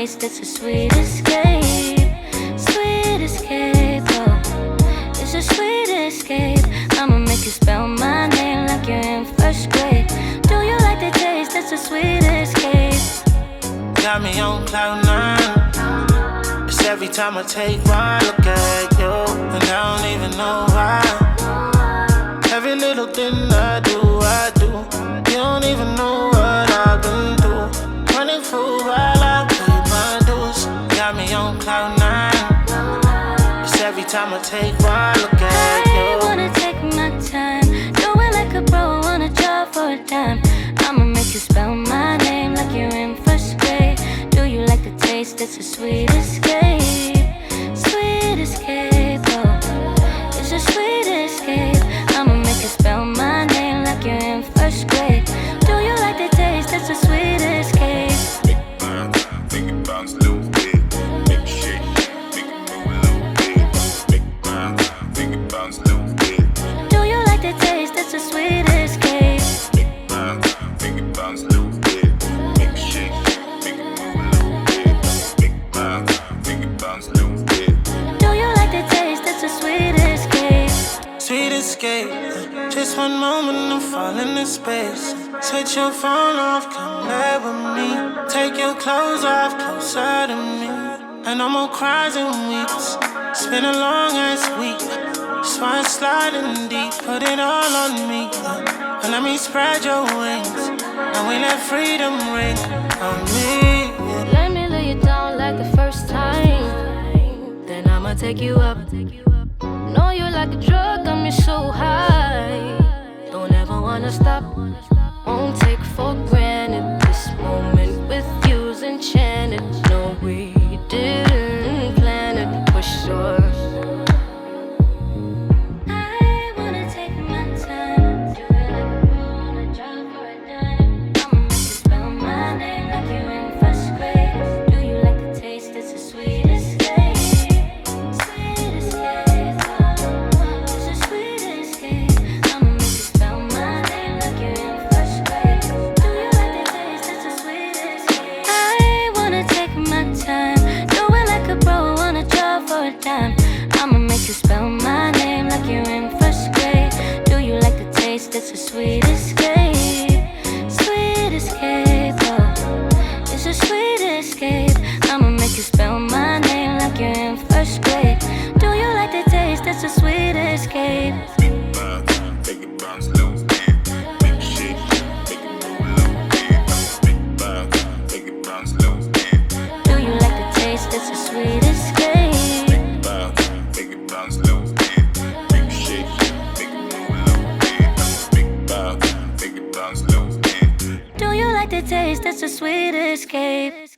taste, it's a sweet escape. Sweet escape, oh, it's a sweet escape. I'ma make you spell my name like you're in first grade. Do you like the taste? It's a sweet escape. Got me on cloud nine. It's every time I take one look at you, and I don't even know why. Every little thing I do. You don't even know what I've been through. Running through while I pay my dues. Got me on cloud nine. It's every time I take one look at you. I wanna take my time, do it like a pro on a job for a dime. I'ma make you spell my name like you're in first grade. Do you like the taste? It's a sweet escape. Sweet escape, oh, it's a sweet escape. I'ma make you spell my name like you're in first grade. Do you like the taste? It's a sweet escape. Think it bounce a little bit. Make it shake, make it move a little bit. Make it bounce, think it bounce a little bit. Do you like the taste? It's a sweet escape. Make it bounce, think it bounce a little bit. Make it shake, make it move a little bit. Make it bounce, think it bounce a little bit. Do you like the taste? It's a sweet escape. Sweet escape. Just one moment and fall into space. Switch your phone off, come lay with me. Take your clothes off, closer to me. And no more cries and weeps. It's been a long ass week. Just wanna slide in deep, put it all on me. And let me spread your wings. And we let freedom ring on me. Let me lay you down like the first time. Then I'ma take you up. Know you like a drug, got me so high. Don't ever wanna stop. Won't take for granted. This moment with you's enchanted. No, we didn't plan it for sure. I wanna take my time. Do it like a pro on a job for a dime. I'ma make you spell my name like you're in first grade. Do you like the taste? It's a sweet escape. Sweet escape, oh, it's a sweet escape. I'ma make you spell my name like you're in first grade. Do you like the taste? It's a sweet escape. I wanna take my time. Do it like a pro on a job for a dime. I'ma make you spell my name like you're in first grade. Do you like the taste? It's a sweet escape. Sweet escape, oh, it's a sweet escape. I'ma make you spell my name like you're in first grade. Do you like the taste? It's a sweet escape. Make it bounce, make it bounce a little bit. Make it shake, make it move a little bit. Make it bounce, make it bounce a little bit. Do you like the taste? It's a sweet escape. Make it bounce a little bit. Make it shake, make it move a little bit. Make it bounce a little bit. Do you like the taste? It's a sweet escape.